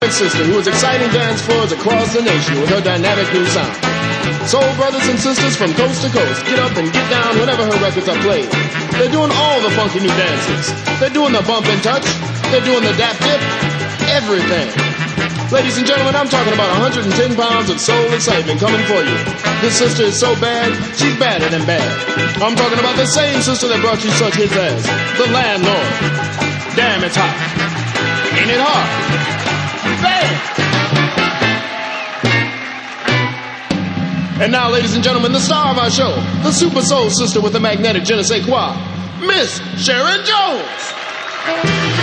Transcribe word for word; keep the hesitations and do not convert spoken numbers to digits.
sister who is exciting dance floors across the nation with her dynamic new sound. Soul brothers and sisters from coast to coast get up and get down whenever her records are played. They're doing all the funky new dances. They're doing the bump and touch. They're doing the dap dip. Everything. Ladies and gentlemen, I'm talking about one hundred ten pounds of soul excitement coming for you. This sister is so bad, she's badder than bad. I'm talking about the same sister that brought you such hits as The Landlord. Damn, it's hot. Ain't it hard? Bam! And now, ladies and gentlemen, the star of our show, the super soul sister with the magnetic je ne sais quoi, Miss Sharon Jones.